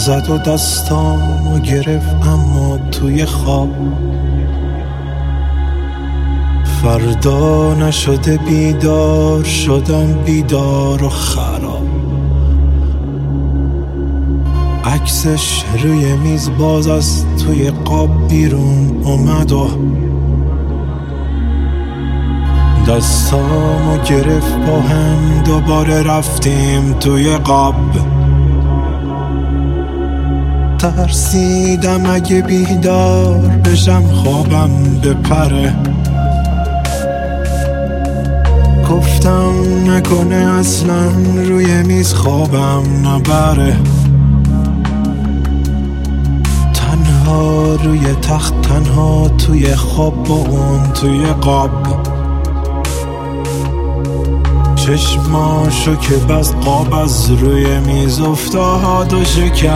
زد و دستامو گرفت اما توی خواب. فردا نشده بیدار شدم، بیدار و خراب. عکسش روی میز باز از توی قاب بیرون اومد و دستامو گرفت با هم دوباره رفتیم توی قاب. ترسیدم اگه بیدار بشم خوابم بپره. گفتم نکنه اصلا روی میز خوابم نبره. تنها روی تخت، تنها توی خواب با اون توی قاب. چشماشو که بس قاب از روی میز افتاد و شکست.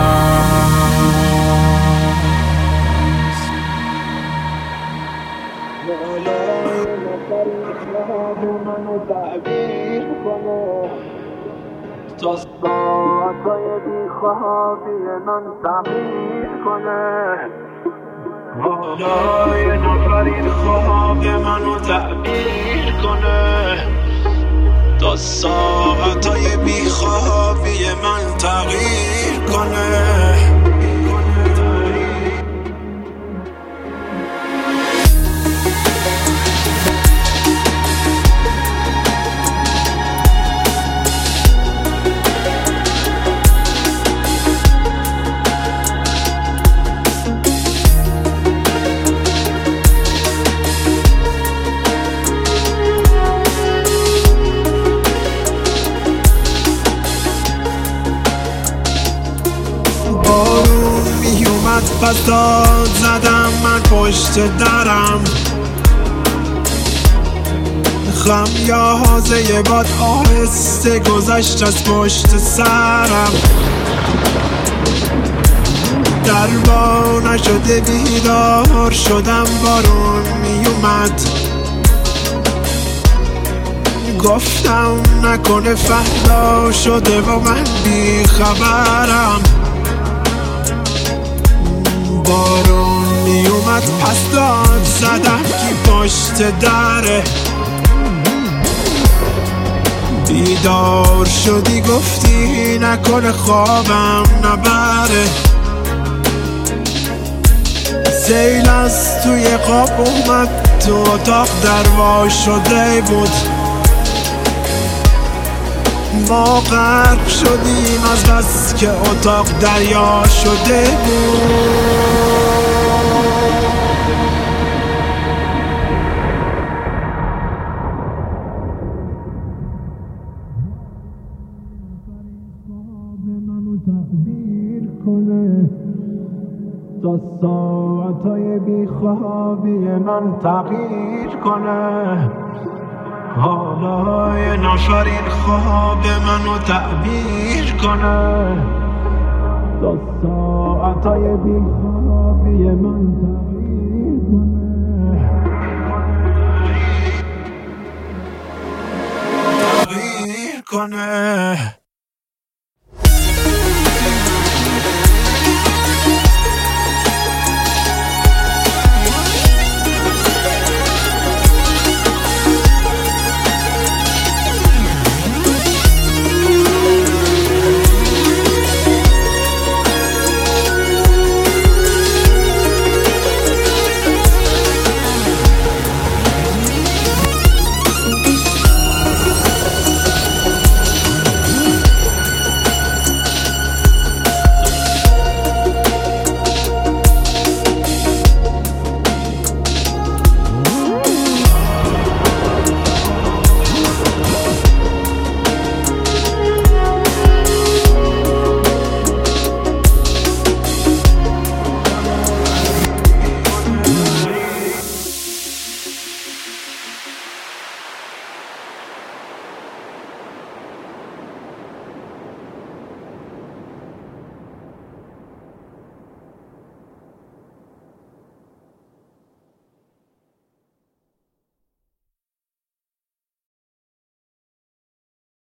منو تعبیر کنه تا ساعتای بیخوابی من تغییر کنه. حالا یه نفر این خواب منو تعبیر کنه تا ساعتای بیخوابی من تغییر کنه. پس داد زدم من پشت درم. خمیازه باد آهسته گذشت از پشت سرم. دربا نشده بیدار شدم، بارون میومد. گفتم نکنه فردا شده و من بیخبرم. بارون میومد پس داد زدم کی پشت دره. بیدار شدی گفتی نکنه خوابم نبره. سیل از توی قاب اومد تو اتاق، دروا شده بود. ما غرق شدیم از بس که اتاق دریا شده بود. تعبیر کنه تا ساعتای بیخوابی من تغییر کنه. حالا یه نفر این خواب منو تعبیر کنه تا ساعتای بیخوابی من تغییر کنه.